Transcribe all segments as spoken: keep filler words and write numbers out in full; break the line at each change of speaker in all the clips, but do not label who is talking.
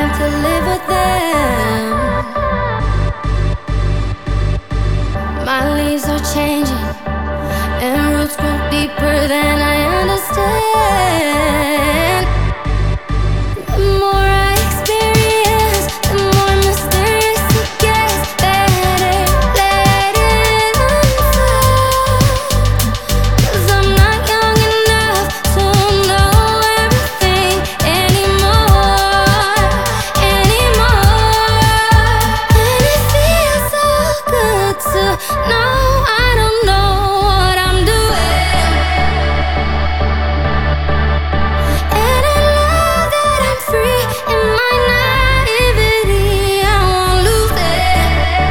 am to live with them. My leaves are changing and roots grow deeper than I understand. The more I experience, the more mysterious it gets. Better let it unfold, 'cause I'm not young enough to know everything anymore, anymore. And it feels so good to know I don't know what I'm doing. And I love that I'm free in my naivety. I won't lose it.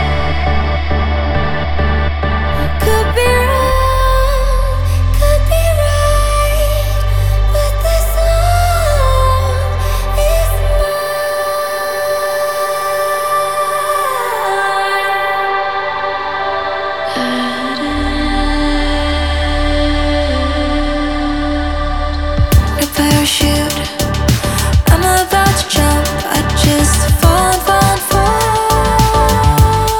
Could be wrong, could be right, but this song is mine. A parachute, I'm about to jump. I just fall, fall, fall.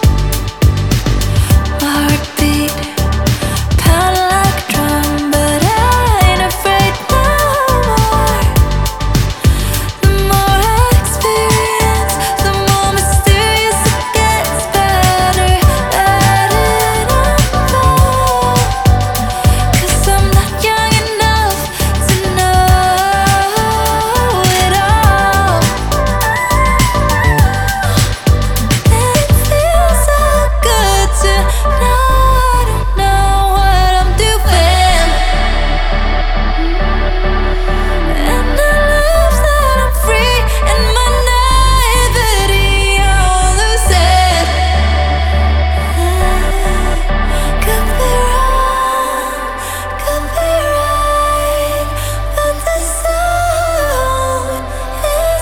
My heartbeat pounding like a drum, but I ain't afraid no more. The more I experience, the more mysterious it gets. Better let it unfold, 'cause I'm not young enough to know it all. And it feels so good to know I don't know what I'm doing. And I love that I'm free in my naivety. I won't lose it. Could be wrong, could be right, but the sound is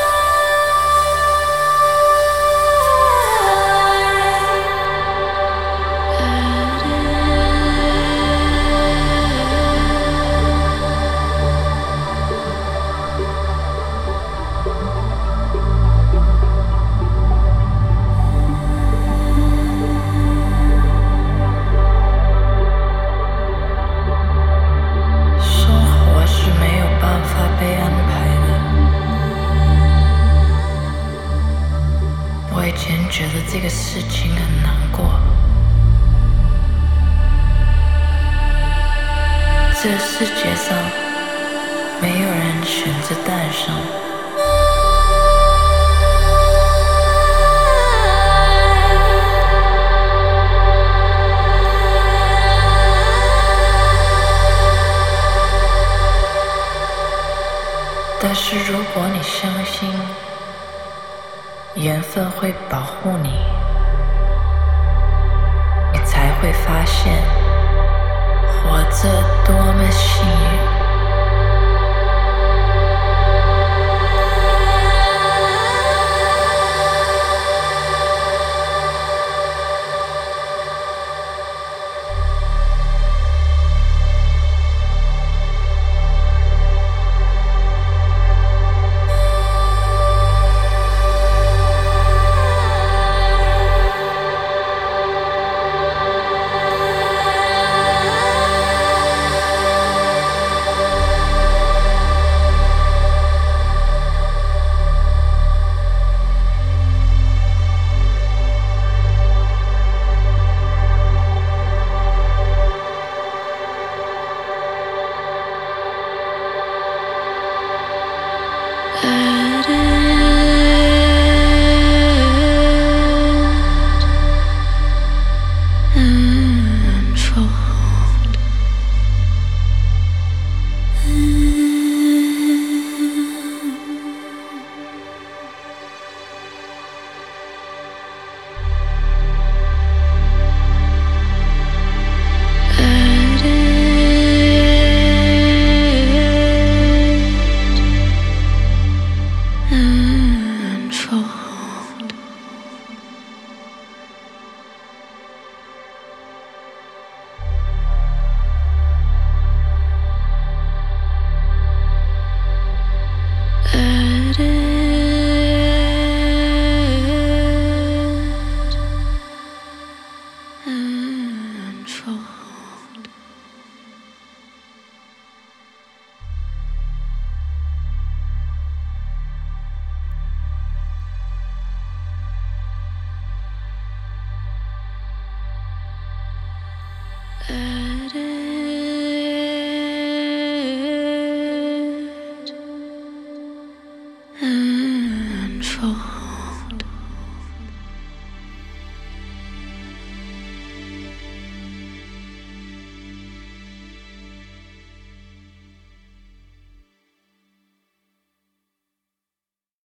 生活是没有办法被安排的。我以前觉得这个事情很难过，这世界上没有人选择诞生。但是如果你相信缘分会保护你，你才会发现活着多么幸运。Mm.
beautiful.